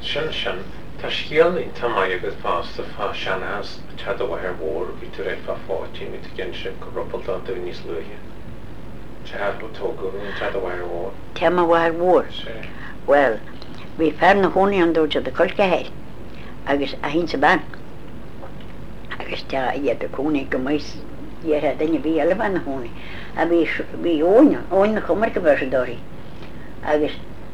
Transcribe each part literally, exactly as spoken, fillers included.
Sin sin tá scialnaí tamáid agus fásta fá seanás tead bhhair mór í tú réit fá fátíí mit gin se go ruppalta do níos luúthe. Tead go tógún tead bhhair mór. Tema bhhair mór. Well, bhí fear na húnaí an dúirte de colcahéil agus a hín sa ban. Agus te iad a cúnaí go mais dhéthe daine bhí eile ban na húnaí. A bhí bhí óin, óin na chumar go bhar dóirí. Agus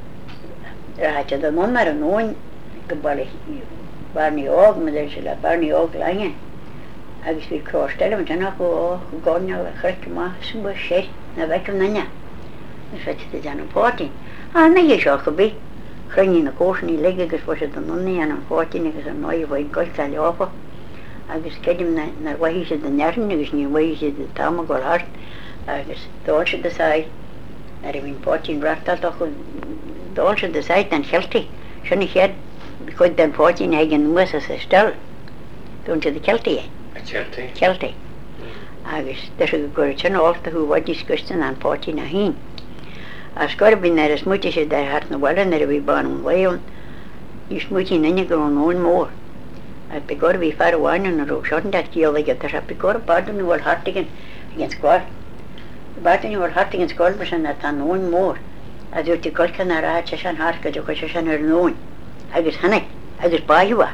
ráite do món mar an óin go barnaí ág, me le se le barnaí ág leine. Agus bhí cróstelle, man teannach go gáine le chreice má sumba sé na bheicem nanne. Is feit de dean an pátín. A na hé seo go bí. Chreiní na cósaní le agus bfu se don nunaí an an pátín agus an náid bhaid goilta leápa. Agus ceidim na bhaí sé den nearn agus ní bhaí sé de táma go hart agus dáil se de sáid. Ar a bhín pátín rachtalach go dáil se de sáid an chealtaí. Sinna chéad chuid den pátín ag an muasa sa stal. Dún se de cealtaí é. A cealtaí? Cealtaí. Agus de se go gcuir sin álta chu bhaidí scuistan an pátín a hín. A scorbin ar a smuiti sé dar hart na bhile ar a bhí ban an bhaon, í smuiti nanne go an óin mór. A pigor bhí far bháin an ró seotan dat cíal aige, tar a pigor bardan bhil hartigan gin scoir. Bardan bhil hartigan scoir san a tan óin mór. A dúirtí colcan a ráid se san harca do chuise san ar nóin. Agus hanna, agus báiúa.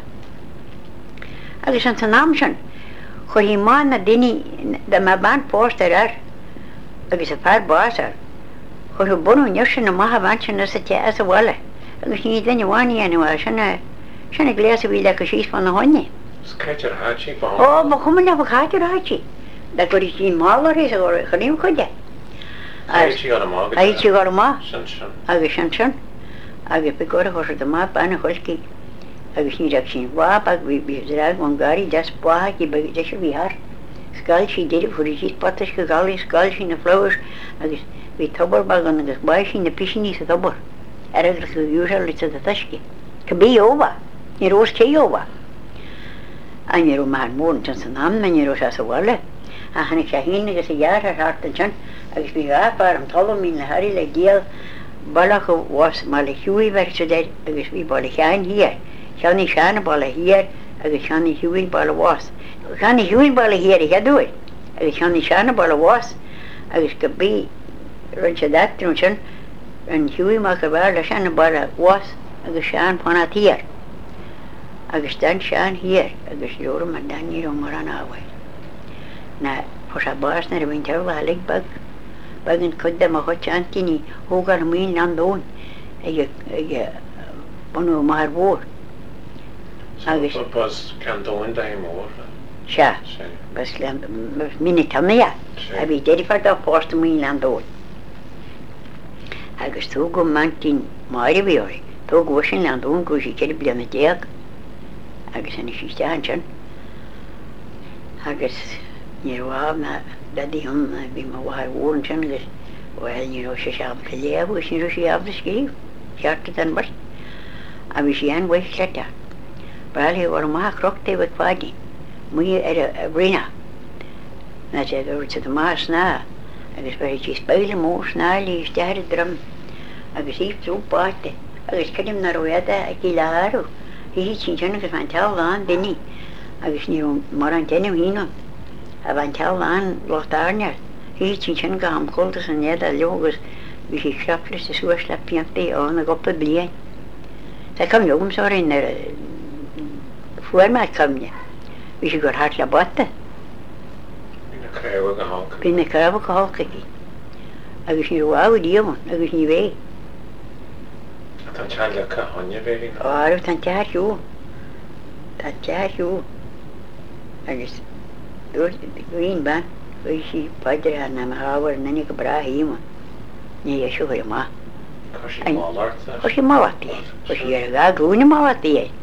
Agus an san am sin, chu hí má na daine de má ban póstar ar, agus a far básar. Chur bunú neir sin na maithe bhain na sa te as a bhile, agus ní daine bháine anúil sinna sinna gléas a bhí le go síos fan na haine. Scaidir háití bá? Ó, ba chuman le bhcaidir háití. Da gur is í málar is a gur chuníim chuide. Aití gáil má? Aití gáil má. Sin sin. Agus sin sin. Agus be gur a chuir do má banna chuilcí. Agus ní raach sin bháp ag bhí bhí rag an gáí des bátha í be de se bhí hart. Scail sí déidir fuair sí patas go gálaí scail sí na flowers agus bhí tobar bagan agus bail sin na pisisiní sa tobar. Ar agus go dúsar lit a taisci. Go bí óha, ní rós té óha. A ní ró mar mór an san am na ní rós as a bhile. A hanig sé hín agus a dhear ar hart an sin, agus bhí gáfar an talam mín na harí le díal bailach go bhás má le hiúí ver sa déir agus bhí bail chean híar. Seanní seanna bail híar agus seanní hiúí bail bhás. Seanní hiúí bail híar i headúir, agus seanní seanna bail bhás agus go bí run se datrún sin an hiúí má go bhar le seanna bail bhás agus sean panna tíar. Agus den sean híar agus leora man daní ó mar an áhaid. Na fos a bás na a bhín teir bhhalig bag bagin chud am a chuid antíní hógar mín an dón ag bunú mar bhór. Agus bus can dóin da mór? Se, bus le mini tamia a bhí déidir far a pósta mín an dón. Agus tú go mantín máir a bhíorí, tú go sin an dón go sí ceidir blianna déag agus an is istean sin. Agus ní bháb na dadí hon bhí má bhhair bhór sin agus bhil ní ró sé seab go léamh agus ní ró sé ab a scríb, cheartta an bar. A bhí sé an bhaith cleite. Bráilí bhar má crochtaí bh fáidí, mu ar a bhrína. Na sé dúirte do má sná, agus bhar tí spéile mór snálí steir drum, agus íh trú páte, agus ceidim na roiada a cí leharú. Hí sin sin agus bhain teáán duine, agus ní mar an déanam híán. A bhain teáán lochtáneart, hí sin sin go am chultas an néad a leogus bhí sí creaplas a suas le piantaí ó na goppa blian. Tá cum jogum sáirín ar fuairmeid cumne, bhí sí gur hart le bata. Bhí na craibh go hálca. Bhí na craibh go hálcaí. Agus ní bháh díomhan, agus ní bhéh. Tá tead le cahanne bhéí? Áh tá tearú. Tá tearú. Agus dúirín ban, bhí sí paidir a na háhar nanig go bráthíma. Ní é siúir má. Cos sí málarta? Cos sí máhatíí. Cos sí ar a gá gúna máhatíí.